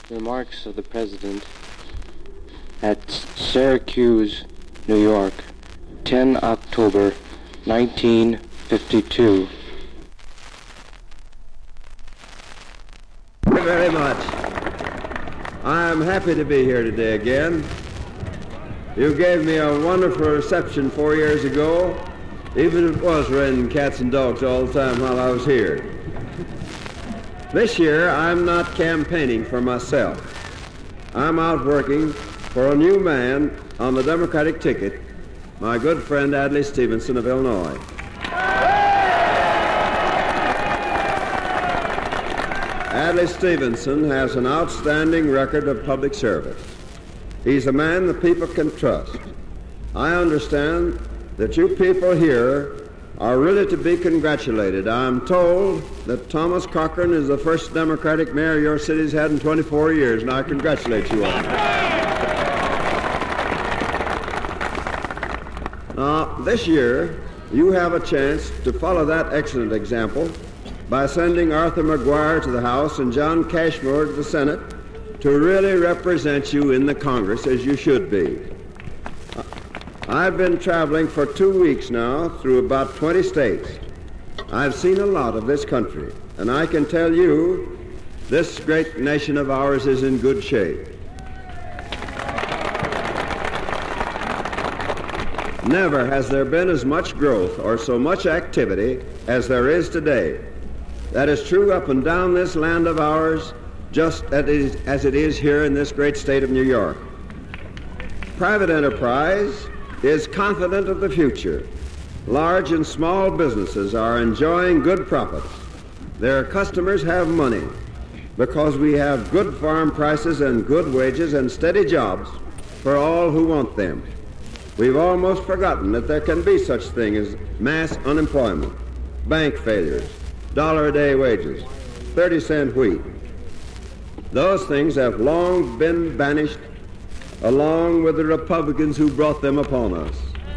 Remarks of the President at Syracuse, New York, 10 October 1952. Thank you very much. I'm happy to be here today again. You gave me a wonderful reception 4 years ago, even if it was raining cats and dogs all the time while I was here. This year, I'm not campaigning for myself. I'm out working for a new man on the Democratic ticket, my good friend Adlai Stevenson of Illinois. Adlai Stevenson has an outstanding record of public service. He's a man the people can trust. I understand that you people here are really to be congratulated. I'm told that Thomas Cochran is the first Democratic mayor your city's had in 24 years, and I congratulate you all. Now, this year, you have a chance to follow that excellent example by sending Arthur McGuire to the House and John Cashmore to the Senate to really represent you in the Congress as you should be. I've been traveling for 2 weeks now through about 20 states. I've seen a lot of this country, and I can tell you this great nation of ours is in good shape. Never has there been as much growth or so much activity as there is today. That is true up and down this land of ours, just as it is here in this great state of New York. Private enterprise is confident of the future. Large and small businesses are enjoying good profits. Their customers have money because we have good farm prices and good wages and steady jobs for all who want them. We've almost forgotten that there can be such thing as mass unemployment, bank failures, $1-a-day wages, 30-cent wheat. Those things have long been banished along with the Republicans who brought them upon us.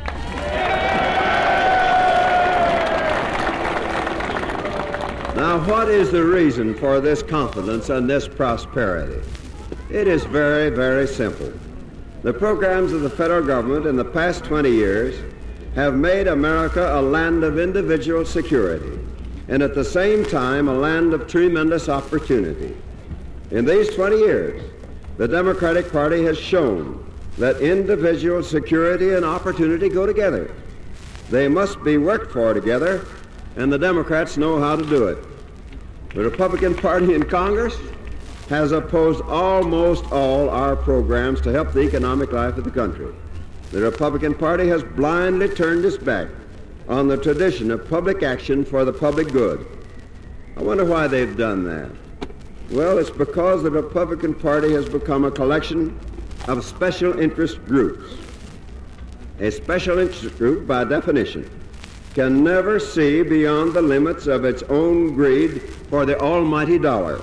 Now, what is the reason for this confidence and this prosperity? It is very, very simple. The programs of the federal government in the past 20 years have made America a land of individual security and at the same time a land of tremendous opportunity. In these 20 years, the Democratic Party has shown that individual security and opportunity go together. They must be worked for together, and the Democrats know how to do it. The Republican Party in Congress has opposed almost all our programs to help the economic life of the country. The Republican Party has blindly turned its back on the tradition of public action for the public good. I wonder why they've done that. Well, it's because the Republican Party has become a collection of special interest groups. A special interest group, by definition, can never see beyond the limits of its own greed for the almighty dollar.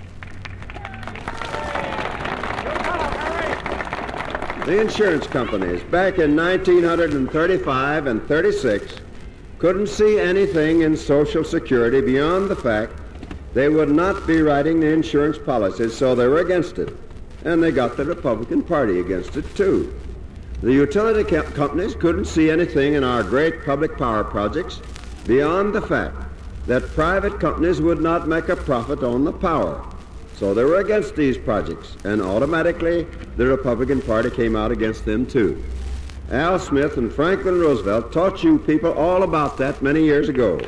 The insurance companies back in 1935 and 36 couldn't see anything in Social Security beyond the fact they would not be writing the insurance policies, so they were against it. And they got the Republican Party against it, too. The utility companies couldn't see anything in our great public power projects beyond the fact that private companies would not make a profit on the power. So they were against these projects, and automatically the Republican Party came out against them, too. Al Smith and Franklin Roosevelt taught you people all about that many years ago.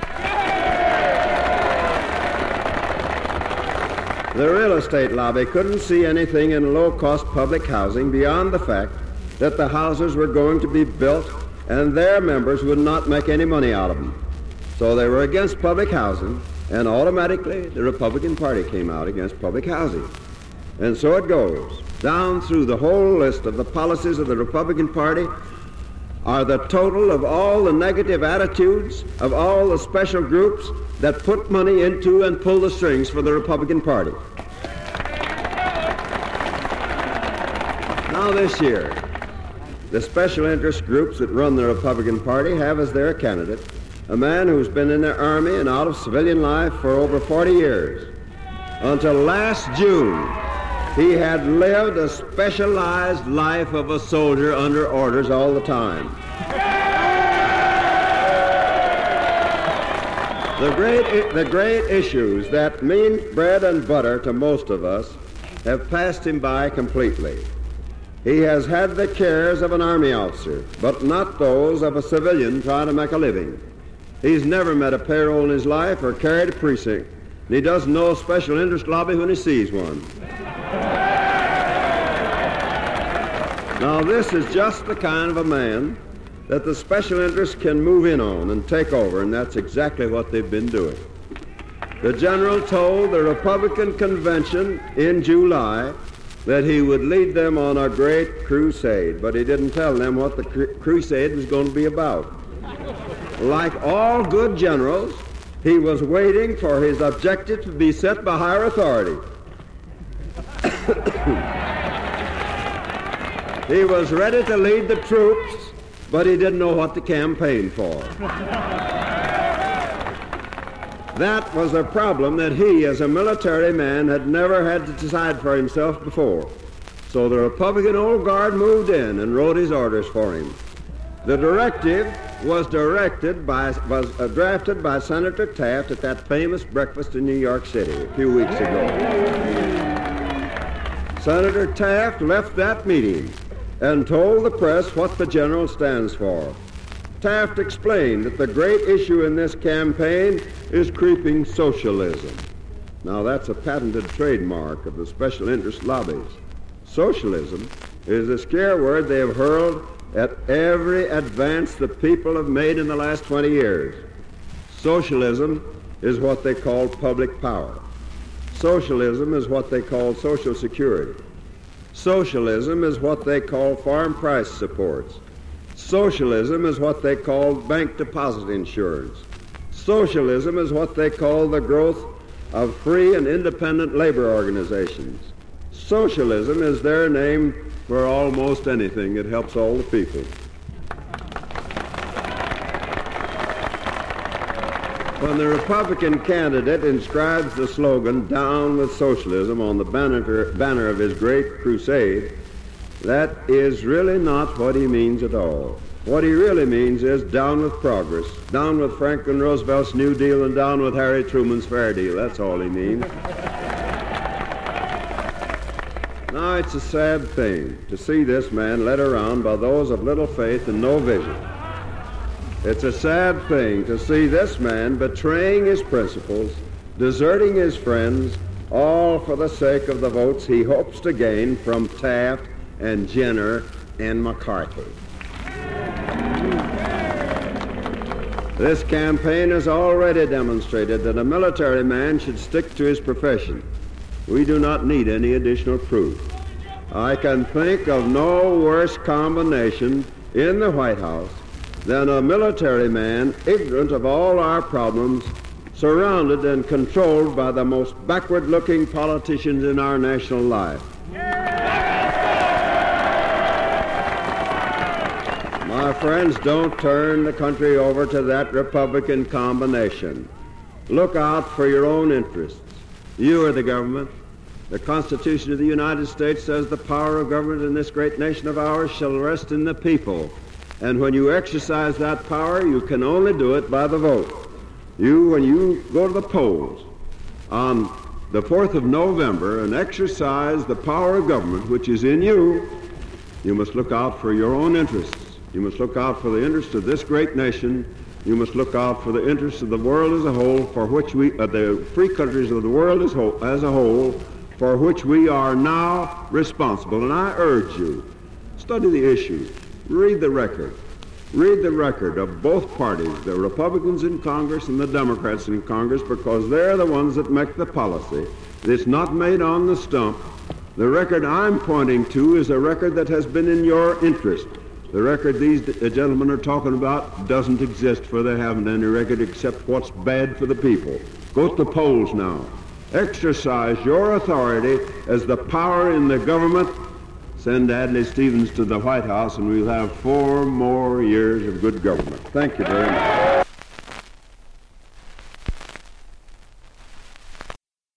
The real estate lobby couldn't see anything in low-cost public housing beyond the fact that the houses were going to be built and their members would not make any money out of them. So they were against public housing, and automatically the Republican Party came out against public housing. And so it goes. Down through the whole list of the policies of the Republican Party are the total of all the negative attitudes of all the special groups that put money into and pull the strings for the Republican Party. Now this year, the special interest groups that run the Republican Party have as their candidate a man who's been in the Army and out of civilian life for over 40 years. Until last June, He had lived a specialized life of a soldier under orders all the time. The great issues that mean bread and butter to most of us have passed him by completely. He has had the cares of an army officer, but not those of a civilian trying to make a living. He's never met a payroll in his life or carried a precinct, and he doesn't know a special interest lobby when he sees one. Now, this is just the kind of a man that the special interests can move in on and take over, and that's exactly what they've been doing. The general told the Republican convention in July that he would lead them on a great crusade, but he didn't tell them what the crusade was going to be about. Like all good generals, he was waiting for his objective to be set by higher authority. He was ready to lead the troops, but he didn't know what to campaign for. That was a problem that he, as a military man, had never had to decide for himself before. So the Republican old guard moved in and wrote his orders for him. The directive was drafted by Senator Taft at that famous breakfast in New York City a few weeks ago. Senator Taft left that meeting and told the press what the general stands for. Taft explained that the great issue in this campaign is creeping socialism. Now, that's a patented trademark of the special interest lobbies. Socialism is a scare word they have hurled at every advance the people have made in the last 20 years. Socialism is what they call public power. Socialism is what they call Social Security. Socialism is what they call farm price supports. Socialism is what they call bank deposit insurance. Socialism is what they call the growth of free and independent labor organizations. Socialism is their name for almost anything that helps all the people. When the Republican candidate inscribes the slogan, "Down with Socialism," on the banner of his great crusade, that is really not what he means at all. What he really means is down with progress, down with Franklin Roosevelt's New Deal, and down with Harry Truman's Fair Deal. That's all he means. Now, it's a sad thing to see this man led around by those of little faith and no vision. It's a sad thing to see this man betraying his principles, deserting his friends, all for the sake of the votes he hopes to gain from Taft and Jenner and McCarthy. This campaign has already demonstrated that a military man should stick to his profession. We do not need any additional proof. I can think of no worse combination in the White House than a military man ignorant of all our problems, surrounded and controlled by the most backward-looking politicians in our national life. My friends, don't turn the country over to that Republican combination. Look out for your own interests. You are the government. The Constitution of the United States says the power of government in this great nation of ours shall rest in the people. And when you exercise that power, you can only do it by the vote. When you go to the polls on the 4th of November and exercise the power of government which is in you, you must look out for your own interests. You must look out for the interests of this great nation. You must look out for the interests of the world as a whole, for which the free countries of the world as a whole, for which we are now responsible. And I urge you, study the issues. Read the record. Read the record of both parties, the Republicans in Congress and the Democrats in Congress, because they're the ones that make the policy. It's not made on the stump. The record I'm pointing to is a record that has been in your interest. The record these gentlemen are talking about doesn't exist, for they haven't any record except what's bad for the people. Go to the polls now. Exercise your authority as the power in the government. Send Adlai Stevens to the White House, and we'll have 4 more years of good government. Thank you very much.